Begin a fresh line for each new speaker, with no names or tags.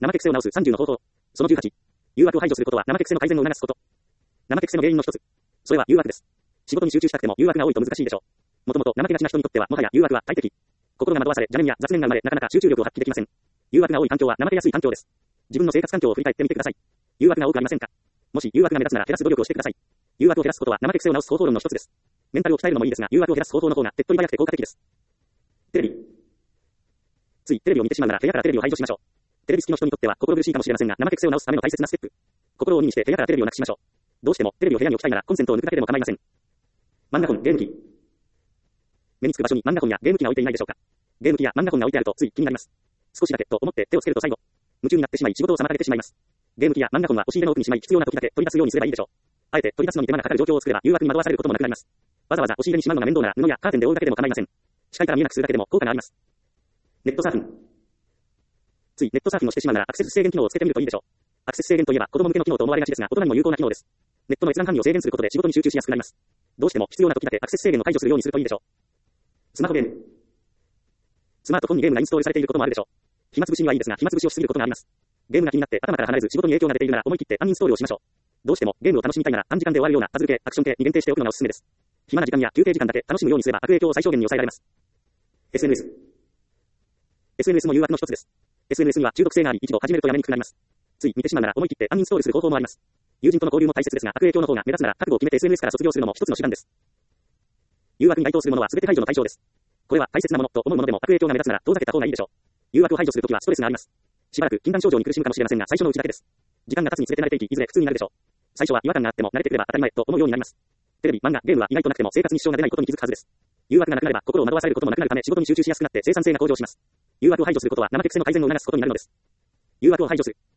怠け癖を直す30の方法。その18。誘惑を排除することは怠け癖の改善を促すこと。怠け癖の原因の一つ。それは誘惑です。仕事に集中したくても誘惑が多いと難しいでしょう。もともと怠けがちな人にとってはもはや誘惑は大敵。心が惑わされ、邪念や雑念が生まれ、なかなか集中力を発揮できません。誘惑が多い環境は怠けやすい環境です。自分の生活環境を振り返ってみてください。誘惑が多くありませんか？もし誘惑が目立つなら減らす努力をしてください。誘惑を減らすことは怠け癖を直す方法論の一つです。メンタルを鍛えるのもいいですが、誘惑を減らす方法の方が手っ取り早くて効果的です。テレビ。ついテレビを見てしまうなら部屋からテレビを排除しましょう。テレビ好きの人にとっては心苦しいかもしれませんが、怠け癖を直すための大切なステップ。心を鬼にして部屋からテレビをなくしましょう。どうしてもテレビを部屋に置きたいならコンセントを抜くだけでも構いません。漫画本、ゲーム機。目につく場所に漫画本やゲーム機が置いていないでしょうか。ゲーム機や漫画本が置いてあるとつい気になります。少しだけと思って手をつけると最後、夢中になってしまい仕事を妨げてしまいます。ゲーム機や漫画本は押し入れの奥にしまい必要な時だけ取り出すようにすればいいでしょう。あえて取り出すのに手間がかかる状況を作れば誘惑に惑わされることもなくなります。わざわざ押し入れにしまうのが面倒なら布やカーテンで覆うだけでも構いません。視界から見えなくするだけでも効果があります。ネットサーフィン。ついネットサーフィンをしてしまうならアクセス制限機能をつけてみるといいでしょう。アクセス制限といえば子供向けの機能と思われがちですが大人にも有効な機能です。ネットの閲覧範囲を制限することで仕事に集中しやすくなります。どうしても必要な時だけアクセス制限を解除するようにするといいでしょう。スマホゲーム。スマートフォンにゲームがインストールされていることもあるでしょう。暇つぶしにはいいですが暇つぶしをしすぎることがあります。ゲームが気になって頭から離れず仕事に影響が出ているなら思い切ってアンインストールをしましょう。どうしてもゲームを楽しみたいなら短時間で終わるようなパズル系、アクション系に限定しておくのがおすすめです。暇な時間や休憩時間だけ楽しむようにすれば悪影響を最小限に抑えられます。SNS。SNS も誘惑の一つです。SNS には中毒性があり一度始めるとやめにくくなります。つい見てしまうなら思い切ってアンインストールする方法もあります。友人との交流も大切ですが悪影響の方が目立つなら覚悟を決めて SNS から卒業するのも一つの手段です。誘惑に該当するものは全て排除の対象です。これは大切なものと思うものでも悪影響が目立つなら遠ざけた方がいいでしょう。誘惑を排除するときはストレスがあります。しばらく禁断症状に苦しむかもしれませんが最初のうちだけです。時間が経つにつれて慣れていきいずれ普通になるでしょう。最初は違和感があっても慣れてくれば当たり前と思うようになります。テレビ、漫画、ゲームは意外となくても生活に支障が出ないことに気づくはずです。誘惑がなくなれば心を惑わされることもなくなるため仕事に集中しやすくなって生産性が向上します。誘惑を排除することは怠け癖の改善を促すことになるのです。誘惑を排除する。